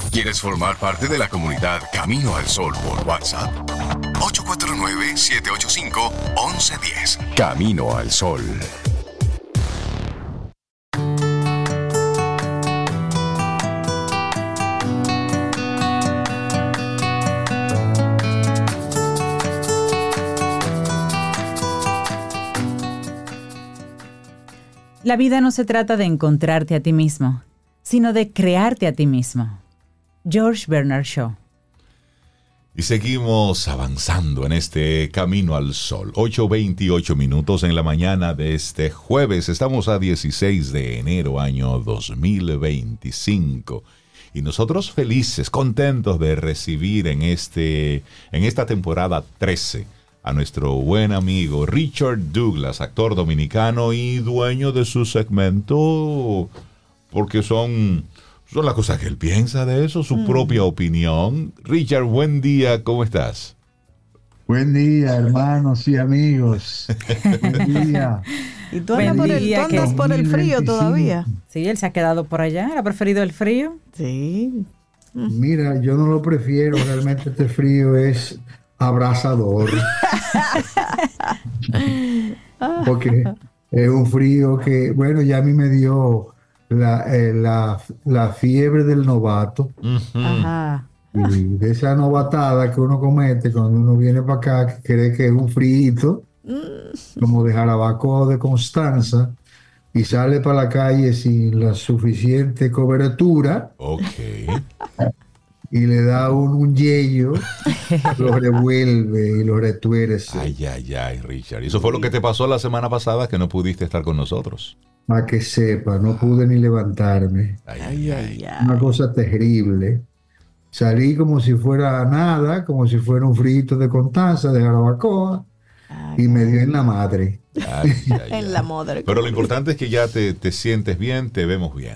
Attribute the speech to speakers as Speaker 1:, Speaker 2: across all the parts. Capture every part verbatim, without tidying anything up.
Speaker 1: ¿Quieres formar parte de la comunidad Camino al Sol por WhatsApp? ocho cuatro nueve, siete ocho cinco, once diez. Camino al Sol.
Speaker 2: La vida no se trata de encontrarte a ti mismo, sino de crearte a ti mismo. George Bernard Shaw.
Speaker 3: Y seguimos avanzando en este Camino al Sol. ocho veintiocho minutos en la mañana de este jueves. Estamos a dieciséis de enero, año dos mil veinticinco. Y nosotros felices, contentos de recibir en, este, en esta temporada trece a nuestro buen amigo Richard Douglas, actor dominicano y dueño de su segmento, porque son, son las cosas que él piensa de eso, su mm. propia opinión. Richard, buen día, ¿cómo estás?
Speaker 4: Buen día, hermanos y amigos. Buen día.
Speaker 5: ¿Y tú andas por el, tú andas por el frío todavía?
Speaker 2: Sí, él se ha quedado por allá. ¿Ha preferido el frío?
Speaker 5: Sí.
Speaker 4: Mira, yo no lo prefiero. Realmente este frío es abrasador. Porque es un frío que, bueno, ya a mí me dio la, eh, la, la fiebre del novato.
Speaker 5: Uh-huh. Ajá.
Speaker 4: Y de esa novatada que uno comete cuando uno viene para acá, que cree que es un frío, mm. como de Jarabacoa de Constanza, y sale para la calle sin la suficiente cobertura.
Speaker 3: Ok.
Speaker 4: Y le da un, un yello, lo revuelve y lo retuerce.
Speaker 3: Ay, ay, ay, Richard. ¿Y eso fue lo que te pasó la semana pasada, que no pudiste estar con nosotros?
Speaker 4: Para que sepa, no pude ni levantarme.
Speaker 3: Ay, ay, ay.
Speaker 4: Una cosa terrible. Salí como si fuera nada, como si fuera un frito de Constanza, de Jarabacoa, ay, y me dio en la madre.
Speaker 3: Ay, ay, ay.
Speaker 5: En la madre.
Speaker 3: Pero lo importante es que ya te, te sientes bien, te vemos bien.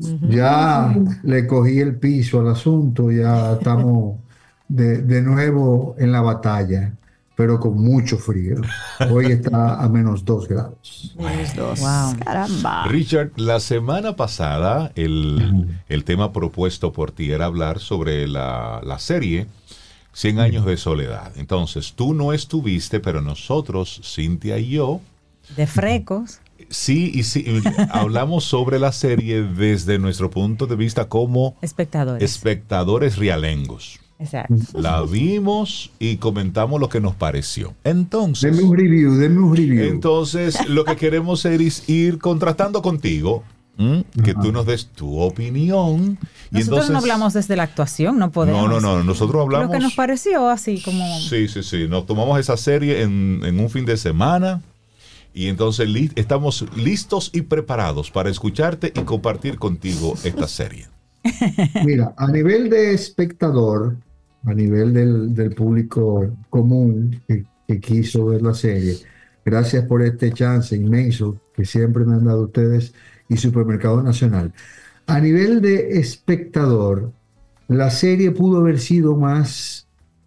Speaker 4: Ya le cogí el piso al asunto, ya estamos de, de nuevo en la batalla, pero con mucho frío. Hoy está a menos dos grados.
Speaker 5: Menos dos.
Speaker 2: Wow.
Speaker 5: Caramba.
Speaker 3: Richard, la semana pasada el, el tema propuesto por ti era hablar sobre la, la serie cien años de soledad. Entonces, tú no estuviste, pero nosotros, Cintia y yo...
Speaker 2: De frecos.
Speaker 3: Sí, y sí, hablamos sobre la serie desde nuestro punto de vista como...
Speaker 2: Espectadores.
Speaker 3: Espectadores realengos.
Speaker 2: Exacto.
Speaker 3: La vimos y comentamos lo que nos pareció. Entonces...
Speaker 4: Deme un review, deme un review.
Speaker 3: Entonces, lo que queremos es ir contrastando contigo... ¿Mm? Que tú nos des tu opinión.
Speaker 2: Nosotros
Speaker 3: y entonces,
Speaker 2: no hablamos desde la actuación, no podemos.
Speaker 3: No, no, no, nosotros hablamos...
Speaker 2: Lo que nos pareció así como...
Speaker 3: Sí, sí, sí, nos tomamos esa serie en, en un fin de semana y entonces li- estamos listos y preparados para escucharte y compartir contigo esta serie.
Speaker 4: Mira, a nivel de espectador, a nivel del, del público común que, que quiso ver la serie, gracias por este chance inmenso que siempre me han dado ustedes y Supermercado Nacional. A nivel de espectador, la serie pudo haber sido más,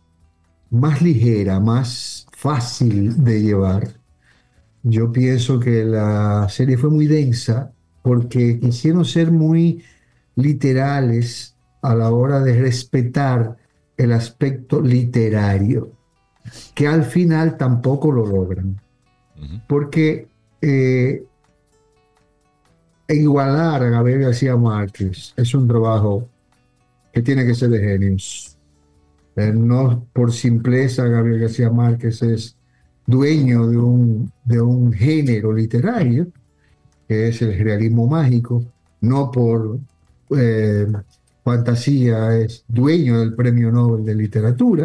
Speaker 4: más ligera, más fácil de llevar. Yo pienso que la serie fue muy densa porque quisieron ser muy literales a la hora de respetar el aspecto literario, que al final tampoco lo logran. Uh-huh. Porque eh, igualar a Gabriel García Márquez es un trabajo que tiene que ser de genios. Eh, no por simpleza Gabriel García Márquez es dueño de un, de un género literario, que es el realismo mágico, no por eh, fantasía es dueño del Premio Nobel de Literatura,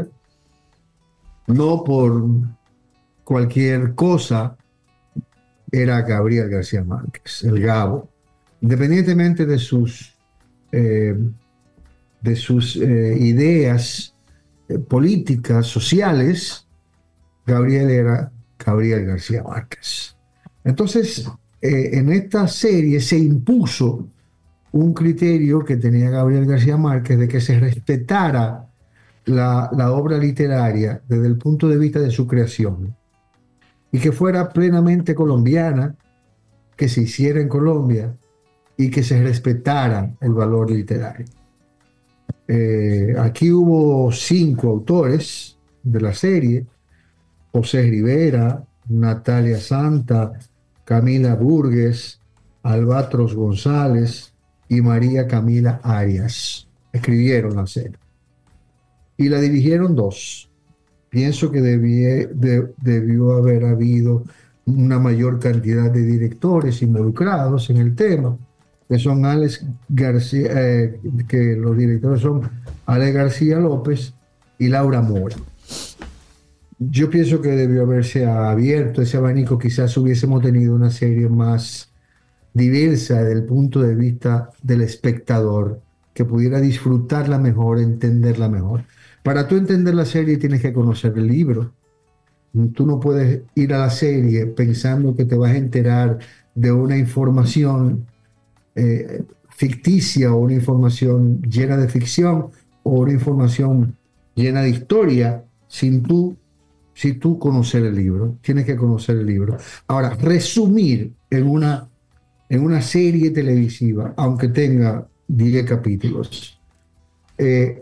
Speaker 4: no por cualquier cosa era Gabriel García Márquez, el Gabo. Independientemente de sus, eh, de sus eh, ideas eh, políticas, sociales, Gabriel era Gabriel García Márquez. Entonces, eh, en esta serie se impuso un criterio que tenía Gabriel García Márquez de que se respetara la, la obra literaria desde el punto de vista de su creación y que fuera plenamente colombiana, que se hiciera en Colombia y que se respetara el valor literario. Eh, aquí hubo cinco autores de la serie: José Rivera, Natalia Santa, Camila Burgues, Albatros González y María Camila Arias. Escribieron la serie. Y la dirigieron dos. Pienso que debie, de, debió haber habido una mayor cantidad de directores involucrados en el tema, que son Alex García, eh, que los directores son Alex García López y Laura Mora. Yo pienso que debió haberse abierto ese abanico, quizás hubiésemos tenido una serie más diversa desde el punto de vista del espectador, que pudiera disfrutarla mejor, entenderla mejor. Para tú entender la serie tienes que conocer el libro. Tú no puedes ir a la serie pensando que te vas a enterar de una información eh, ficticia o una información llena de ficción o una información llena de historia sin tú, si tú conocer el libro. Tienes que conocer el libro. Ahora, resumir en una, en una serie televisiva, aunque tenga diez capítulos, eh,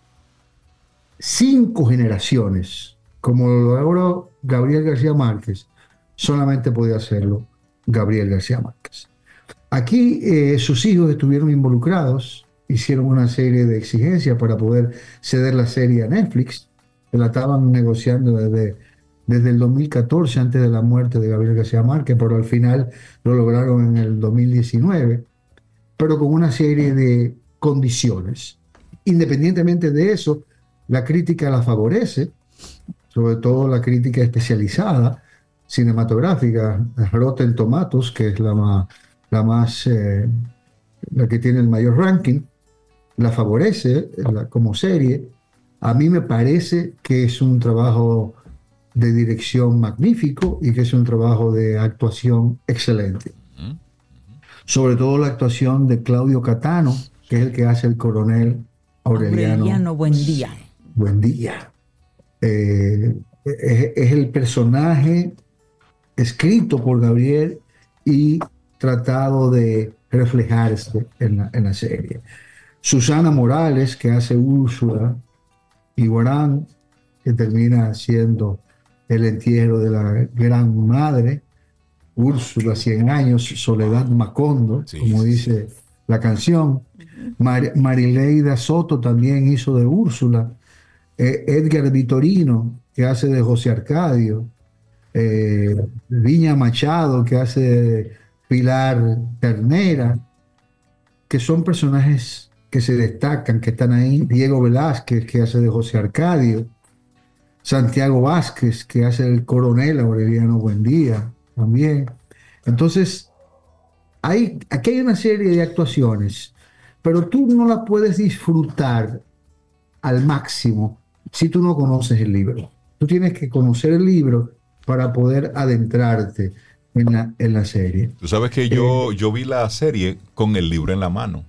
Speaker 4: cinco generaciones, como lo logró Gabriel García Márquez, solamente podía hacerlo Gabriel García Márquez. Aquí eh, sus hijos estuvieron involucrados, hicieron una serie de exigencias para poder ceder la serie a Netflix, que la estaban negociando desde, desde el dos mil catorce, antes de la muerte de Gabriel García Márquez, pero al final lo lograron en el dos mil diecinueve, pero con una serie de condiciones. Independientemente de eso, la crítica la favorece, sobre todo la crítica especializada, cinematográfica, Rotten Tomatoes, que es la más, la, más eh, la que tiene el mayor ranking, la favorece la, como serie. A mí me parece que es un trabajo de dirección magnífico y que es un trabajo de actuación excelente. Sobre todo la actuación de Claudio Catano, que es el que hace el coronel Aureliano,
Speaker 2: Aureliano Buendía.
Speaker 4: Buendía. Eh, es, es el personaje escrito por Gabriel y tratado de reflejarse en la, en la serie. Susana Morales, que hace Úrsula, y Guarán, que termina haciendo el entierro de la gran madre, Úrsula, cien años, Soledad Macondo, sí, como dice la canción. Mar, Marileida Soto también hizo de Úrsula. Eh, Edgar Vitorino, que hace de José Arcadio. Eh, Viña Machado, que hace de Pilar Ternera, que son personajes que se destacan, que están ahí. Diego Velázquez, que hace de José Arcadio. Santiago Vázquez, que hace el coronel Aureliano Buendía también. Entonces, hay, aquí hay una serie de actuaciones, pero tú no la puedes disfrutar al máximo si tú no conoces el libro. Tú tienes que conocer el libro para poder adentrarte en la, en la serie.
Speaker 3: Tú sabes que yo, eh, yo vi la serie con el libro en la mano.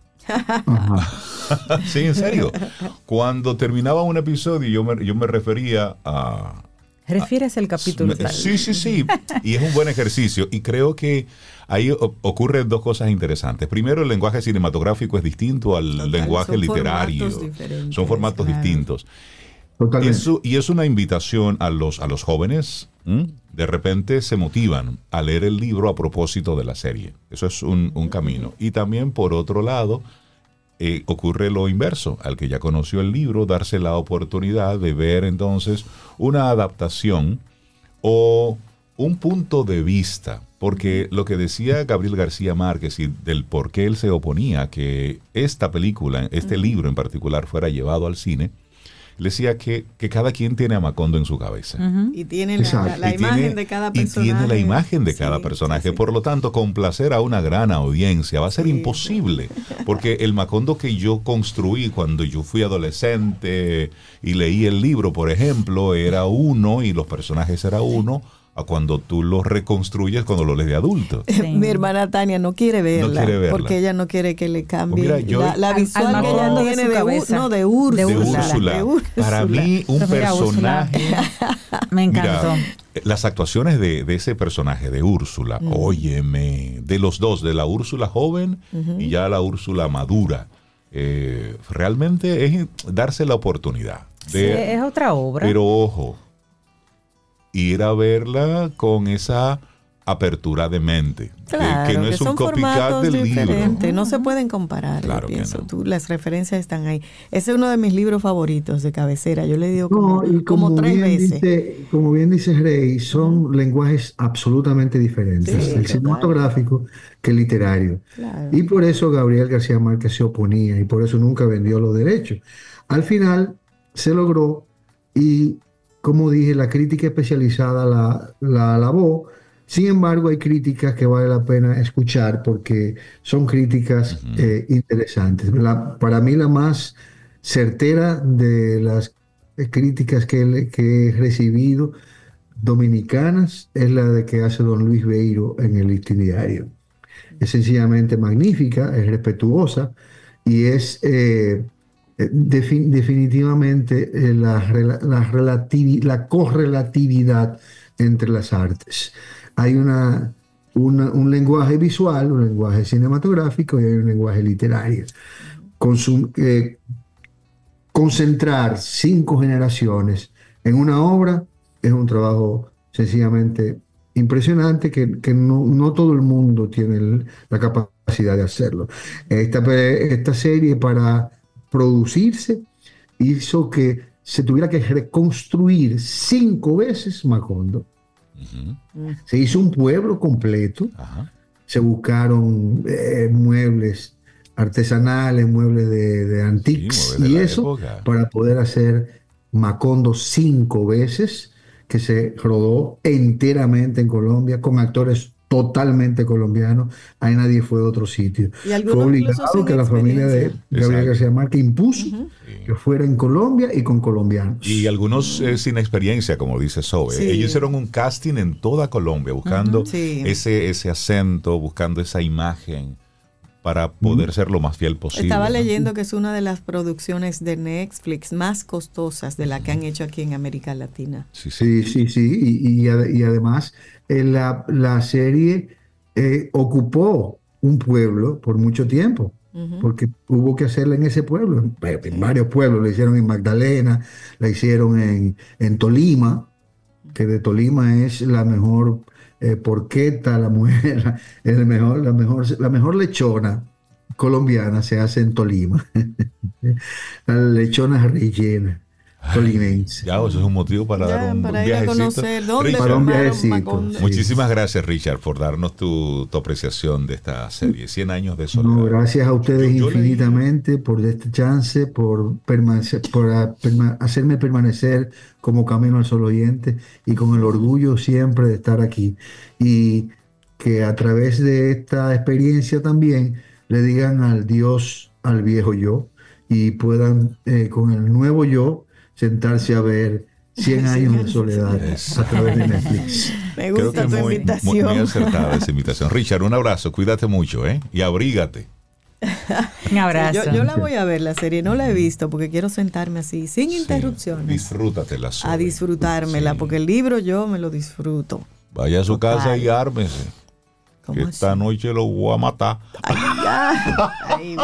Speaker 3: Sí, en serio. Cuando terminaba un episodio, yo me, yo me refería a...
Speaker 2: ¿Refieres el capítulo?
Speaker 3: A, sí, sí, sí. Y es un buen ejercicio. Y creo que ahí ocurren dos cosas interesantes. Primero, el lenguaje cinematográfico es distinto al Total, lenguaje
Speaker 5: son
Speaker 3: literario.
Speaker 5: Formatos
Speaker 3: son formatos
Speaker 5: claro.
Speaker 3: distintos. Y, eso, y es una invitación a los, a los jóvenes. ¿m? De repente se motivan a leer el libro a propósito de la serie. Eso es un, un camino. Y también, por otro lado, eh, ocurre lo inverso. Al que ya conoció el libro, darse la oportunidad de ver entonces una adaptación o un punto de vista. Porque lo que decía Gabriel García Márquez y del por qué él se oponía a que esta película, este uh-huh. libro en particular, fuera llevado al cine, le decía que, que cada quien tiene a Macondo en su cabeza.
Speaker 5: Uh-huh. Y tiene la, la, la y imagen tiene, de cada personaje.
Speaker 3: Y tiene la imagen de
Speaker 5: sí,
Speaker 3: cada personaje.
Speaker 5: Sí, sí.
Speaker 3: Por lo tanto, complacer a una gran audiencia va a ser sí, imposible. Sí. Porque el Macondo que yo construí cuando yo fui adolescente y leí el libro, por ejemplo, era uno y los personajes era uno. A cuando tú lo reconstruyes cuando lo lees de adulto.
Speaker 5: Sí. Mi hermana Tania no quiere verla,
Speaker 3: no quiere verla
Speaker 5: porque ella no quiere que le cambie
Speaker 3: pues mira, yo,
Speaker 5: la, la visual al, al que ella tiene de, de, no, de, Úrsula,
Speaker 3: de, Úrsula. de Úrsula. Para mí un personaje...
Speaker 2: Me encantó.
Speaker 3: Mira, las actuaciones de, de ese personaje, de Úrsula, mm. óyeme, de los dos, de la Úrsula joven uh-huh. y ya la Úrsula madura. eh, realmente es de la oportunidad. De,
Speaker 2: sí, es otra obra.
Speaker 3: Pero ojo, ir a verla con esa apertura de mente.
Speaker 5: Claro,
Speaker 3: que, que no
Speaker 5: que
Speaker 3: es un
Speaker 5: son
Speaker 3: copycat del libro.
Speaker 5: No se pueden comparar,
Speaker 3: claro
Speaker 5: yo pienso.
Speaker 3: No.
Speaker 5: Tú, las referencias están ahí. Ese es uno de mis libros favoritos de cabecera. Yo le digo como,
Speaker 4: no, y como,
Speaker 5: como tres
Speaker 4: bien
Speaker 5: veces.
Speaker 4: Dice, como bien dice Rey, son uh-huh. lenguajes absolutamente diferentes. Sí, el cinematográfico que el literario. Claro. Y por eso Gabriel García Márquez se oponía y por eso nunca vendió los derechos. Al final se logró y, como dije, la crítica especializada la, la alabó. Sin embargo, hay críticas que vale la pena escuchar porque son críticas uh-huh. eh, interesantes. La, para mí la más certera de las críticas que, que he recibido dominicanas es la de que hace don Luis Beiro en el Listín Diario. Es sencillamente magnífica, es respetuosa y es eh, defin, definitivamente eh, la, la, relativi, la correlatividad entre las artes. Hay una, una, un lenguaje visual, un lenguaje cinematográfico y hay un lenguaje literario. Consum, eh, concentrar cinco generaciones en una obra es un trabajo sencillamente impresionante que, que no, no todo el mundo tiene el, la capacidad de hacerlo. Esta, esta serie, para producirse, hizo que se tuviera que reconstruir cinco veces Macondo. Uh-huh. Se hizo un pueblo completo. Uh-huh. Se buscaron eh, muebles artesanales, muebles de, de antiques, sí, y eso época. Para poder hacer Macondo cinco veces, que se rodó enteramente en Colombia con actores totalmente colombianos. Ahí nadie fue de otro sitio. Fue obligado que la familia de Gabriel García Márquez impuso uh-huh. que fuera en Colombia y con colombianos.
Speaker 3: Y algunos eh, sin experiencia, como dice Sobe. Sí. Ellos hicieron un casting en toda Colombia, buscando uh-huh. sí. ese, ese acento, buscando esa imagen para poder uh-huh. ser lo más fiel posible.
Speaker 5: Estaba
Speaker 3: ¿no?
Speaker 5: leyendo que es una de las producciones de Netflix más costosas de la que han hecho aquí en América Latina.
Speaker 4: Sí, sí, sí. sí. Y, y, y además eh, la, la serie eh, ocupó un pueblo por mucho tiempo. Uh-huh. Porque hubo que hacerla en ese pueblo, en, en varios pueblos. La hicieron en Magdalena, la hicieron en, en Tolima, que de Tolima es la mejor eh, porqueta, la mujer, el mejor, la, mejor, la mejor lechona colombiana se hace en Tolima. La lechona rellena tolimense.
Speaker 3: Ya, eso es un motivo para ya, dar un,
Speaker 5: para
Speaker 3: un
Speaker 5: ir a conocer dónde
Speaker 3: Richard,
Speaker 4: para un viajecito.
Speaker 3: Sí. Muchísimas gracias, Richard, por darnos tu, tu apreciación de esta serie, cien años de soledad.
Speaker 4: No, gracias a ustedes yo, yo infinitamente leí... por este chance, por, permanecer, por a, perma, hacerme permanecer como Camino al Sol oyente y con el orgullo siempre de estar aquí. Y que a través de esta experiencia también le digan al Dios, al viejo yo, y puedan eh, con el nuevo yo sentarse a ver cien años de soledad
Speaker 3: Eso.
Speaker 4: a través de Netflix.
Speaker 5: Me gusta
Speaker 3: Creo que
Speaker 5: tu
Speaker 3: muy,
Speaker 5: invitación.
Speaker 3: Muy, muy acertada esa invitación. Richard, un abrazo, cuídate mucho, ¿eh? Y abrígate.
Speaker 2: Un abrazo.
Speaker 5: Sí, yo, yo la voy a ver, la serie, no la he visto porque quiero sentarme así, sin sí, interrupciones.
Speaker 3: Disfrútatela.
Speaker 5: A disfrutármela, sí. Porque el libro yo me lo disfruto.
Speaker 3: Vaya a su
Speaker 5: Total.
Speaker 3: casa y ármese. Que esta así? Noche lo voy a matar.
Speaker 5: Ay, ya. Ay,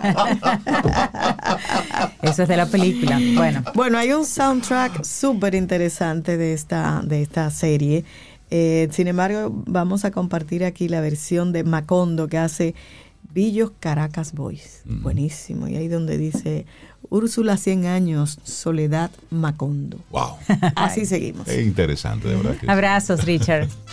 Speaker 2: eso es de la película. Bueno,
Speaker 5: bueno, hay un soundtrack súper interesante de esta, de esta serie. Eh, sin embargo, vamos a compartir aquí la versión de Macondo que hace Billos Caracas Boys. Mm. Buenísimo. Y ahí donde dice Úrsula cien años, Soledad Macondo.
Speaker 3: Wow.
Speaker 5: Así seguimos.
Speaker 3: Es interesante, de verdad. Que
Speaker 2: abrazos, Richard.